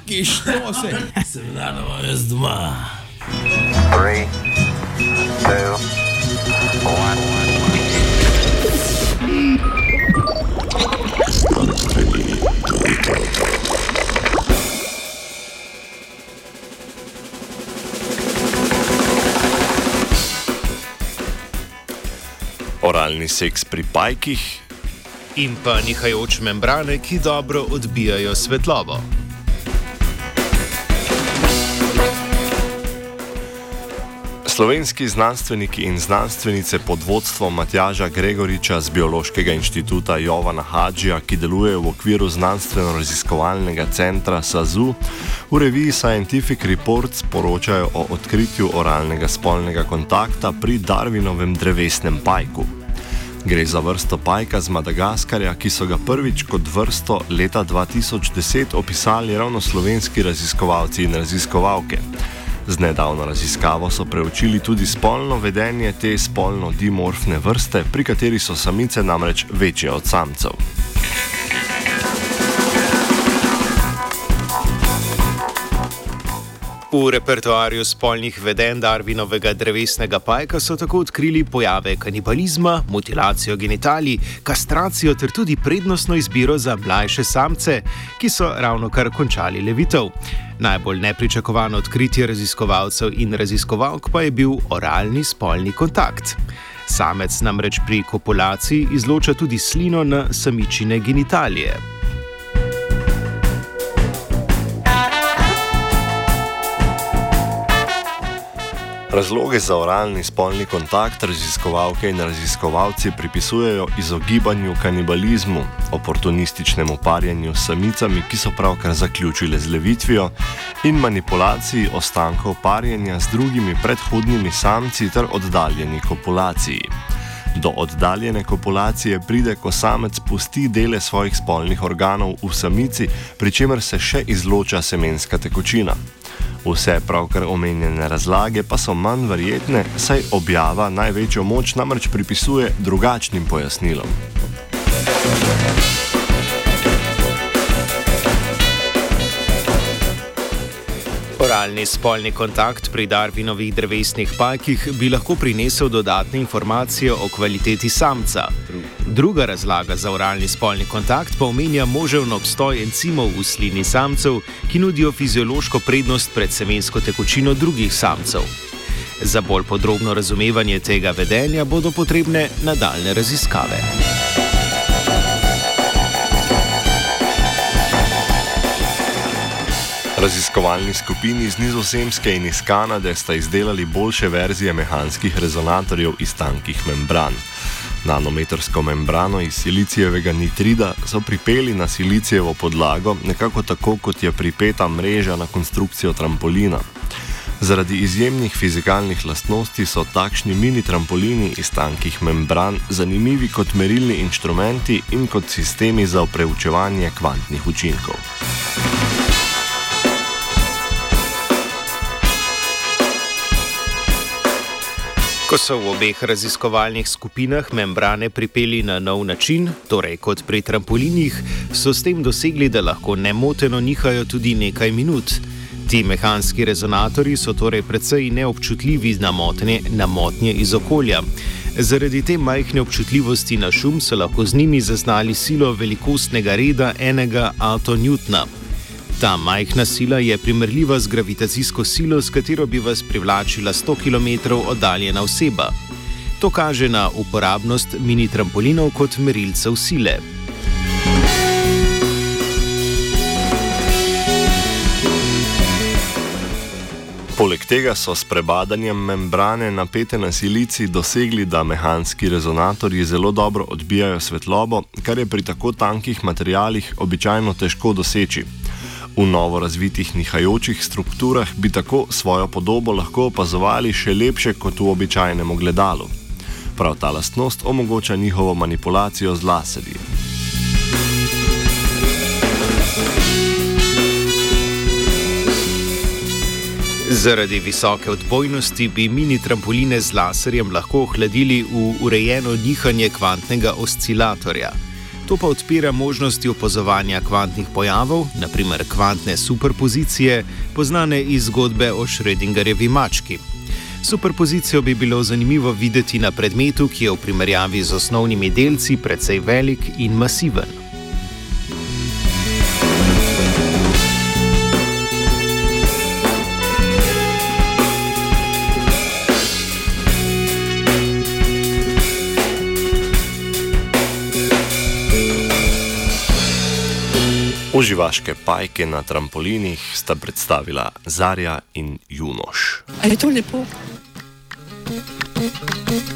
Ki štose. Sem dano jaz doma. 3, 2, 1. Oralni seks pri pajkih in pa nihajoč membrane, ki dobro odbijajo svetlobo. Slovenski znanstveniki in znanstvenice pod vodstvom Matjaža Gregoriča z Biološkega inštituta Jovana Hadžija, ki deluje v okviru znanstveno-raziskovalnega centra SAZU, v reviji Scientific Reports poročajo o odkritju oralnega spolnega kontakta pri Darwinovem drevesnem pajku. Gre za vrsto pajka z Madagaskarja, ki so ga prvič kot vrsto leta 2010 opisali ravno slovenski raziskovalci in raziskovalke. Z nedavno raziskavo so preučili tudi spolno vedenje te spolno dimorfne vrste, pri kateri so samice namreč večje od samcev. V repertoarju spolnih vedenj Darwinovega drevesnega pajka so tako odkrili pojave kanibalizma, mutilacijo genitalij, kastracijo ter tudi prednostno izbiro za mlajše samce, ki so ravnokar končali levitev. Najbolj nepričakovano odkritje raziskovalcev in raziskovalk pa je bil oralni spolni kontakt. Samec namreč pri kopulaciji izloča tudi slino na samičine genitalije. Razloge za oralni spolni kontakt raziskovalke in raziskovalci pripisujejo izogibanju kanibalizmu, oportunističnemu parjenju s samicami, ki so pravkar zaključile z levitvijo, in manipulaciji ostankov parjenja z drugimi predhodnimi samci ter oddaljeni kopulaciji. Do oddaljene kopulacije pride, ko samec pusti dele svojih spolnih organov v samici, pri čemer se še izloča semenska tekočina. Vse pravkar omenjene razlage pa so manj verjetne, saj objava največjo moč namreč pripisuje drugačnim pojasnilom. Oralni spolni kontakt pri Darwinovih drevesnih pajkih bi lahko prinesel dodatne informacije o kvaliteti samca. Druga razlaga za oralni spolni kontakt pa omenja možen obstoj encimov v slini samcev, ki nudijo fiziološko prednost pred semensko tekočino drugih samcev. Za bolj podrobno razumevanje tega vedenja bodo potrebne nadaljne raziskave. Raziskovalni skupini iz Nizozemske in iz Kanade sta izdelali boljše verzije mehanskih rezonatorjev iz tankih membran. Nanometrsko membrano iz silicijevega nitrida so pripeli na silicijevo podlago, nekako tako, kot je pripeta mreža na konstrukcijo trampolina. Zaradi izjemnih fizikalnih lastnosti so takšni mini trampolini iz tankih membran zanimivi kot merilni inštrumenti in kot sistemi za preučevanje kvantnih učinkov. Ko so v obeh raziskovalnih skupinah membrane pripeli na nov način, torej kot pri trampolinih, so s tem dosegli, da lahko nemoteno nihajo tudi nekaj minut. Ti mehanski rezonatorji so torej precej neobčutljivi na motnje iz okolja. Zaradi te majhne občutljivosti na šum so lahko z njimi zaznali silo velikostnega reda 1 attonewtona. Ta majhna sila je primerljiva z gravitacijsko silo, s katero bi vas privlačila 100 km oddaljena oseba. To kaže na uporabnost mini trampolinov kot merilcev sile. Poleg tega so s prebadanjem membrane napete na silici dosegli, da mehanski rezonatorji zelo dobro odbijajo svetlobo, kar je pri tako tankih materialih običajno težko doseči. V novo razvitih nihajočih strukturah bi tako svojo podobo lahko opazovali še lepše kot v običajnem ogledalu. Prav ta lastnost omogoča njihovo manipulacijo z laserji. Zaradi visoke odbojnosti bi mini trampoline z laserjem lahko ohladili v urejeno nihanje kvantnega oscilatorja. To pa odpira možnosti opazovanja kvantnih pojavov, naprimer kvantne superpozicije, poznane iz zgodbe o Schrödingerjevi mački. Superpozicijo bi bilo zanimivo videti na predmetu, ki je v primerjavi z osnovnimi delci precej velik in masiven. Uživaške pajke na trampolinih sta predstavila Zarja in Junoš. A je to lepo?